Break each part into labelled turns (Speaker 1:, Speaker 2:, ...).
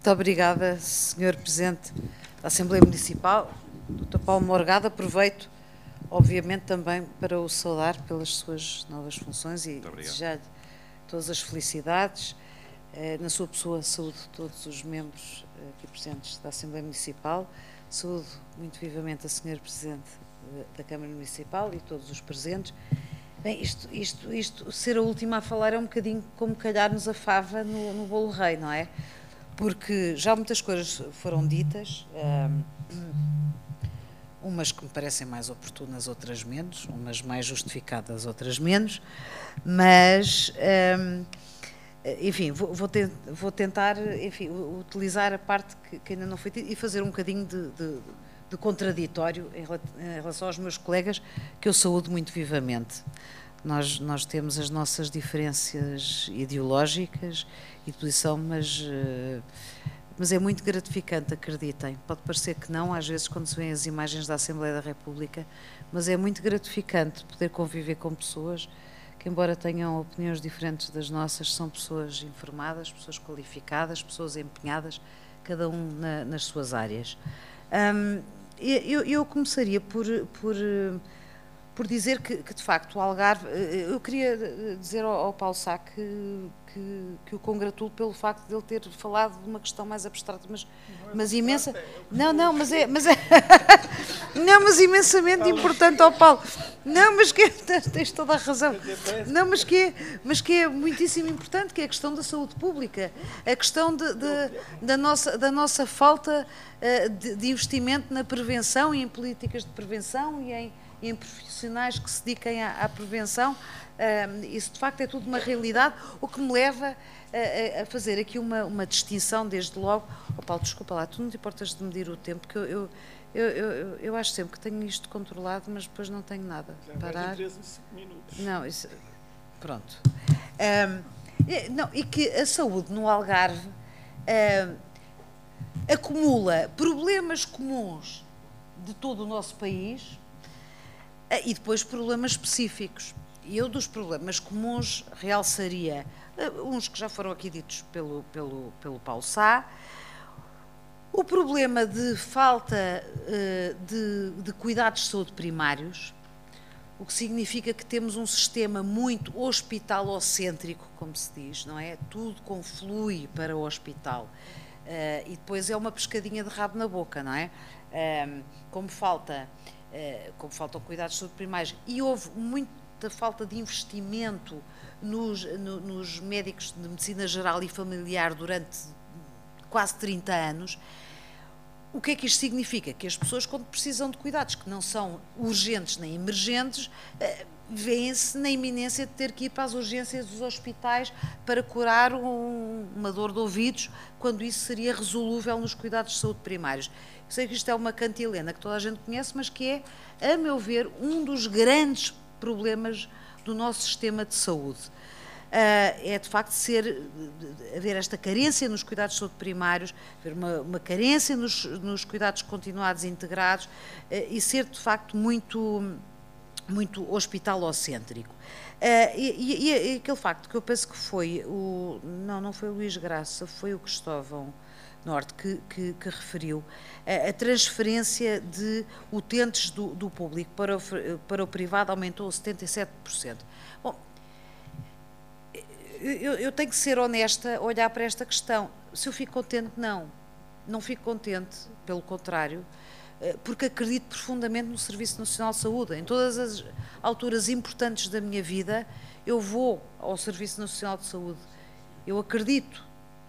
Speaker 1: Muito obrigada, Sr. Presidente da Assembleia Municipal. Dr. Paulo Morgado, aproveito, obviamente, também para o saudar pelas suas novas funções e desejar-lhe todas as felicidades. Na sua pessoa, saúdo todos os membros aqui presentes da Assembleia Municipal. Saúdo muito vivamente a Sr. Presidente da Câmara Municipal e todos os presentes. Bem, isto ser a última a falar é um bocadinho como calhar-nos a fava no bolo rei, não é? Porque já muitas coisas foram ditas, umas que me parecem mais oportunas, outras menos, umas mais justificadas, outras menos, mas, enfim, vou tentar, enfim, utilizar a parte que ainda não foi dita e fazer um bocadinho de contraditório em relação aos meus colegas, que eu saúdo muito vivamente. Nós temos as nossas diferenças ideológicas e de posição, mas é muito gratificante, acreditem. Pode parecer que não, às vezes, quando se vêem as imagens da Assembleia da República, mas é muito gratificante poder conviver com pessoas que, embora tenham opiniões diferentes das nossas, são pessoas informadas, pessoas qualificadas, pessoas empenhadas, cada um nas suas áreas. Eu começaria por dizer que, de facto, o Algarve... Eu queria dizer ao Paulo Sá que o congratulo pelo facto de ele ter falado de uma questão mais abstrata, mas imensa... Não, mas imensamente importante ao Paulo. Não, mas que tens toda a razão. Não, mas que é muitíssimo importante, que é a questão da saúde pública, a questão da nossa falta de investimento na prevenção e em políticas de prevenção e em profissionais que se dediquem à prevenção. Isso de facto é tudo uma realidade, o que me leva a fazer aqui uma distinção desde logo. Paulo, desculpa lá, tu não te importas de medir o tempo, porque eu acho sempre que tenho isto controlado, mas depois não tenho nada.
Speaker 2: Parar. 13 em 5 minutos.
Speaker 1: Não, isso, pronto. Não, e que a saúde no Algarve acumula problemas comuns de todo o nosso país e depois problemas específicos. E eu dos problemas comuns realçaria uns que já foram aqui ditos pelo Paulo Sá, o problema de falta de cuidados de saúde primários, o que significa que temos um sistema muito hospitalocêntrico, como se diz, não é? Tudo conflui para o hospital. E depois é uma pescadinha de rabo na boca, não é? Como faltam cuidados de saúde primários e houve muita falta de investimento nos médicos de medicina geral e familiar durante quase 30 anos, o que é que isto significa? Que as pessoas, quando precisam de cuidados que não são urgentes nem emergentes, vêem-se na iminência de ter que ir para as urgências dos hospitais para curar uma dor de ouvidos, quando isso seria resolúvel nos cuidados de saúde primários. Eu sei que isto é uma cantilena que toda a gente conhece, mas que é, a meu ver, um dos grandes problemas do nosso sistema de saúde. É de facto haver esta carência nos cuidados de saúde primários, haver uma carência nos cuidados continuados integrados e ser de facto muito hospitalocêntrico. E aquele facto que eu penso que foi não foi o Luís Graça, foi o Cristóvão Norte que referiu, a transferência de utentes do público para o privado aumentou 77%. Bom, eu tenho que ser honesta, olhar para esta questão. Se eu fico contente, não fico contente, pelo contrário, porque acredito profundamente no Serviço Nacional de Saúde. Em todas as alturas importantes da minha vida, eu vou ao Serviço Nacional de Saúde. Eu acredito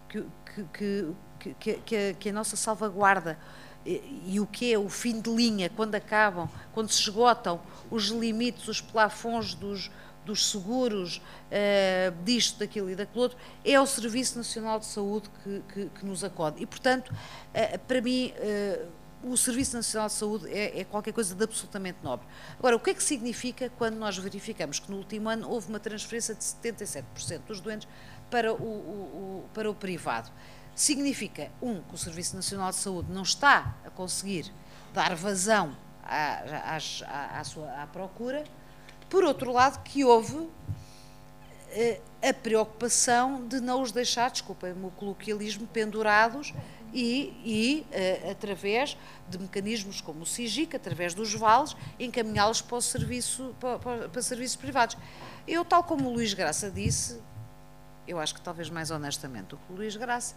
Speaker 1: que a nossa salvaguarda e o que é o fim de linha, quando se esgotam os limites, os plafons dos seguros, disto, daquilo e daquilo outro, é o Serviço Nacional de Saúde que nos acode. E, portanto, para mim, o Serviço Nacional de Saúde é qualquer coisa de absolutamente nobre. Agora, o que é que significa quando nós verificamos que no último ano houve uma transferência de 77% dos doentes para o privado? Significa, que o Serviço Nacional de Saúde não está a conseguir dar vazão à procura. Por outro lado, que houve a preocupação de não os deixar, desculpem-me o coloquialismo, pendurados através de mecanismos como o SIGIC, através dos vales, encaminhá-los para serviços privados. Eu, tal como o Luís Graça disse, eu acho que talvez mais honestamente do que o Luís Graça,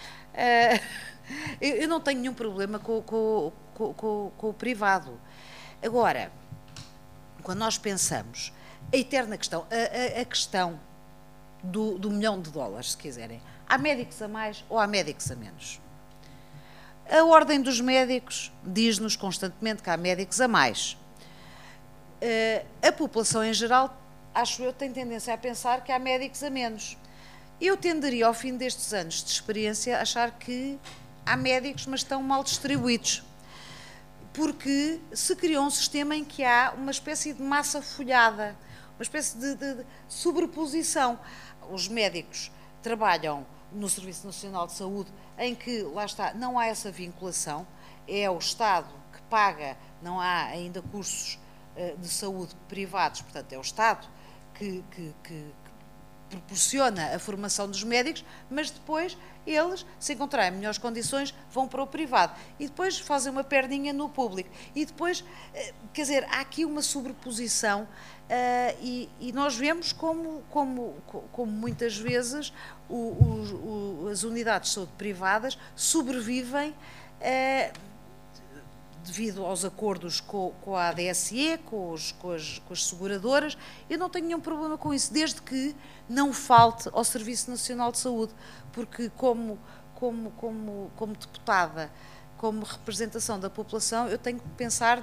Speaker 1: eu não tenho nenhum problema com o privado. Agora, quando nós pensamos, a eterna questão, a questão do $1 milhão, se quiserem, há médicos a mais ou há médicos a menos? A Ordem dos Médicos diz-nos constantemente que há médicos a mais. A população em geral, acho eu, tem tendência a pensar que há médicos a menos. Eu tenderia, ao fim destes anos de experiência, a achar que há médicos, mas estão mal distribuídos. Porque se criou um sistema em que há uma espécie de massa folhada, uma espécie de sobreposição. Os médicos trabalham no Serviço Nacional de Saúde, em que, lá está, não há essa vinculação, é o Estado que paga, não há ainda cursos de saúde privados, portanto é o Estado que proporciona a formação dos médicos, mas depois eles, se encontrarem melhores condições, vão para o privado e depois fazem uma perninha no público e depois, quer dizer, há aqui uma sobreposição e nós vemos como muitas vezes as unidades de saúde privadas sobrevivem devido aos acordos com a ADSE, com as seguradoras. Eu não tenho nenhum problema com isso, desde que não falte ao Serviço Nacional de Saúde, porque como deputada, como representação da população, eu tenho que pensar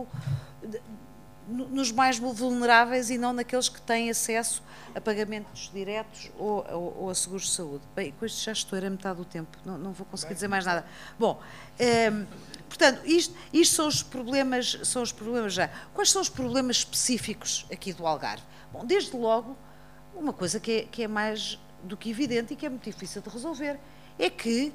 Speaker 1: nos mais vulneráveis e não naqueles que têm acesso a pagamentos diretos ou a seguros de saúde. Bem, com isto já estou a metade do tempo, não vou conseguir dizer mais nada. Bom, portanto, isto são os problemas já. Quais são os problemas específicos aqui do Algarve? Bom, desde logo, uma coisa que é mais do que evidente e que é muito difícil de resolver, é que,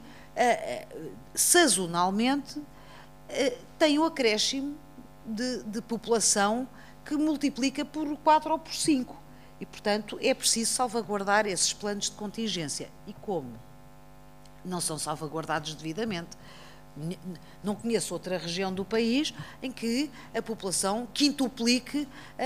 Speaker 1: sazonalmente, tem o acréscimo de população que multiplica por 4 ou por 5. E, portanto, é preciso salvaguardar esses planos de contingência. E como? Não são salvaguardados devidamente. Não conheço outra região do país em que a população quintuplique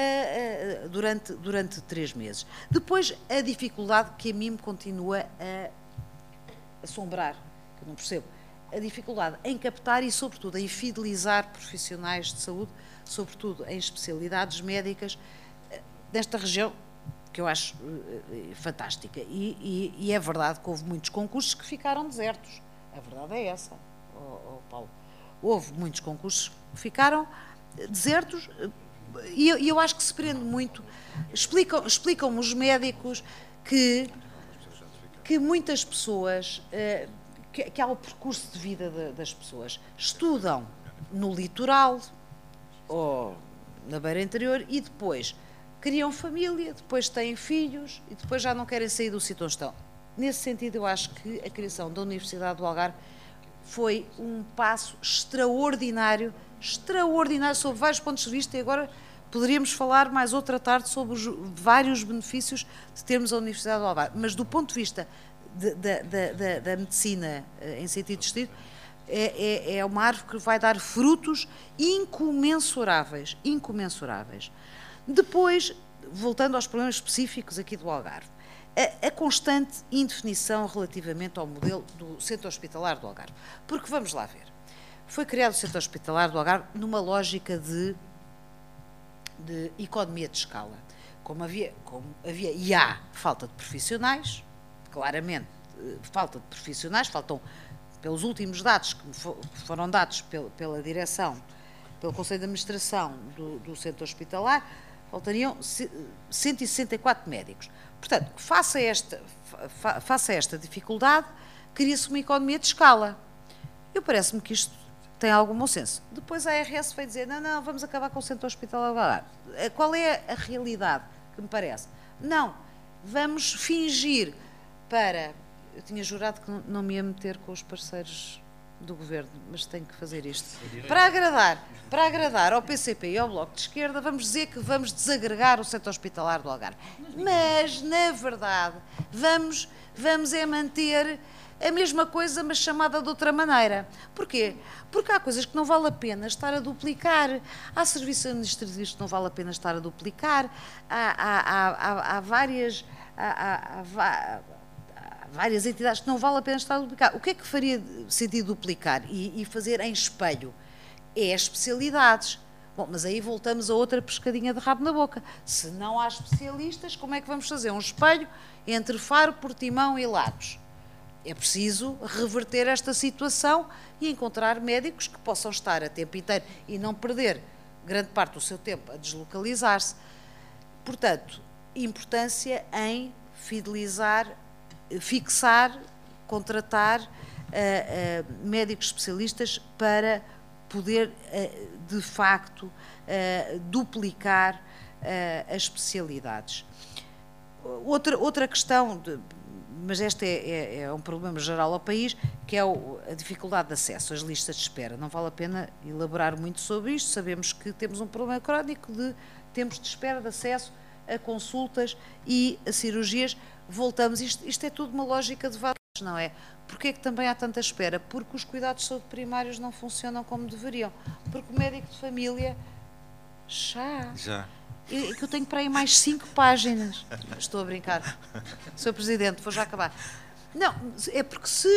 Speaker 1: durante 3 meses. Depois, a dificuldade que a mim me continua a assombrar, que eu não percebo, a dificuldade em captar e, sobretudo, em fidelizar profissionais de saúde, sobretudo em especialidades médicas, desta região, que eu acho fantástica. E é verdade que houve muitos concursos que ficaram desertos. A verdade é essa, Paulo. Houve muitos concursos que ficaram desertos e eu acho que se prende muito. Explicam-me os médicos que muitas pessoas, que há o percurso de vida das pessoas, estudam no litoral ou na beira interior e depois criam família, depois têm filhos e depois já não querem sair do sítio onde estão. Nesse sentido, eu acho que a criação da Universidade do Algarve foi um passo extraordinário sob vários pontos de vista, e agora poderíamos falar mais outra tarde sobre os vários benefícios de termos a Universidade do Algarve, mas do ponto de vista da medicina em sentido estrito, é uma árvore que vai dar frutos incomensuráveis. Depois, voltando aos problemas específicos aqui do Algarve, a constante indefinição relativamente ao modelo do Centro Hospitalar do Algarve. Porque, vamos lá ver, foi criado o Centro Hospitalar do Algarve numa lógica de economia de escala. Como havia e há falta de profissionais, claramente falta de profissionais, faltam, pelos últimos dados que foram dados pela direção, pelo Conselho de Administração do Centro Hospitalar, faltariam 164 médicos. Portanto, face a esta dificuldade, cria-se uma economia de escala. Parece-me que isto tem algum bom senso. Depois a ARS vai dizer, não, vamos acabar com o Centro Hospitalar. Qual é a realidade que me parece? Não, vamos fingir para... Eu tinha jurado que não me ia meter com os parceiros do Governo, mas tenho que fazer isto. Para agradar ao PCP e ao Bloco de Esquerda, vamos dizer que vamos desagregar o centro hospitalar do Algarve. Mas, na verdade, vamos manter a mesma coisa, mas chamada de outra maneira. Porquê? Porque há coisas que não vale a pena estar a duplicar. Há serviços administrativos que não vale a pena estar a duplicar. Há várias entidades que não vale a pena estar a duplicar. O que é que faria sentido duplicar e fazer em espelho? É as especialidades. Bom, mas aí voltamos a outra pescadinha de rabo na boca. Se não há especialistas, como é que vamos fazer um espelho entre Faro, Portimão e Lagos? É preciso reverter esta situação e encontrar médicos que possam estar a tempo inteiro e não perder grande parte do seu tempo a deslocalizar-se. Portanto, importância em fidelizar, fixar, contratar médicos especialistas para poder, de facto, duplicar as especialidades. Outra questão, mas este é um problema geral ao país, que é a dificuldade de acesso às listas de espera. Não vale a pena elaborar muito sobre isto, sabemos que temos um problema crónico de tempos de espera, de acesso a consultas e a cirurgias. Voltamos, isto é tudo uma lógica de valores, não é? Porquê é que também há tanta espera? Porque os cuidados de saúde primários não funcionam como deveriam. Porque o médico de família já. Que eu tenho para aí mais 5 páginas. Estou a brincar. Sr. Presidente, vou já acabar. Não, é porque se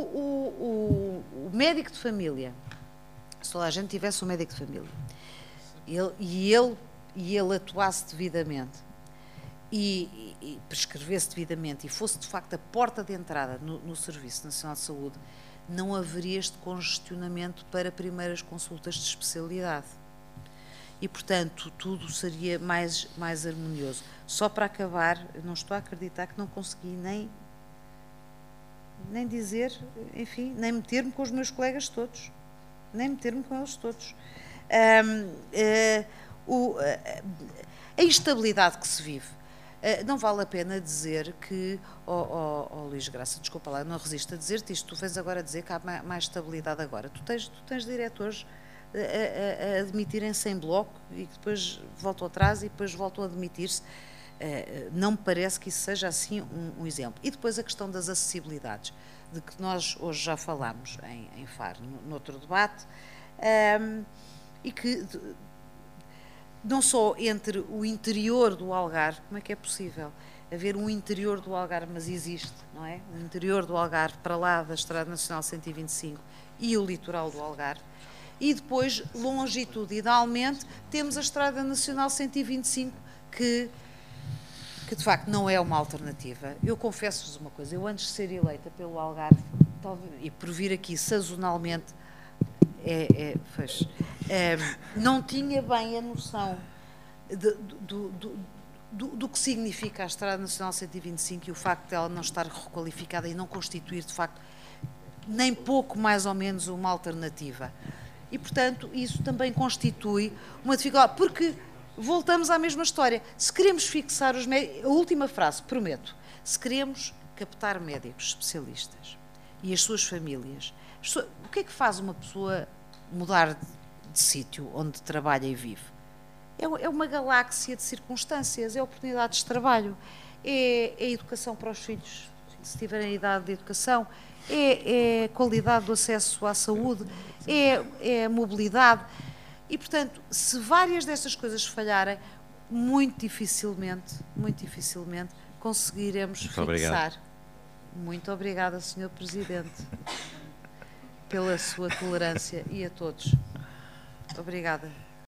Speaker 1: o médico de família, se toda a gente tivesse um médico de família, e ele atuasse devidamente e prescrevesse devidamente e fosse de facto a porta de entrada no Serviço Nacional de Saúde, não haveria este congestionamento para primeiras consultas de especialidade. E, portanto, tudo seria mais harmonioso. Só para acabar, eu não estou a acreditar que não consegui nem dizer, enfim, nem meter-me com os meus colegas todos. Nem meter-me com eles todos. A instabilidade que se vive. Não vale a pena dizer que, Luís Graça, desculpa lá, eu não resisto a dizer-te isto, tu vens agora dizer que há mais estabilidade agora. Tu tens diretores a admitirem-se em bloco e que depois voltam atrás e depois voltam a admitir-se. Não me parece que isso seja assim um exemplo. E depois a questão das acessibilidades, de que nós hoje já falámos em Faro, noutro debate, e que não só entre o interior do Algarve, como é que é possível haver um interior do Algarve, mas existe, não é? O interior do Algarve para lá da Estrada Nacional 125 e o litoral do Algarve, e depois, longitudinalmente, temos a Estrada Nacional 125, que de facto não é uma alternativa. Eu confesso-vos uma coisa, eu antes de ser eleita pelo Algarve, e por vir aqui sazonalmente, não tinha bem a noção do que significa a Estrada Nacional 125 e o facto de ela não estar requalificada e não constituir, de facto, nem pouco mais ou menos uma alternativa. E, portanto, isso também constitui uma dificuldade, porque voltamos à mesma história. Se queremos fixar os médicos, a última frase, prometo, se queremos captar médicos especialistas e as suas famílias, o que é que faz uma pessoa mudar de sítio onde trabalha e vive? É uma galáxia de circunstâncias, é oportunidades de trabalho, é educação para os filhos, se tiverem a idade de educação, é qualidade do acesso à saúde, é mobilidade. E, portanto, se várias destas coisas falharem, muito dificilmente conseguiremos fixar.
Speaker 3: Obrigado.
Speaker 1: Muito obrigada, Sr. Presidente, pela sua tolerância e a todos. Obrigada.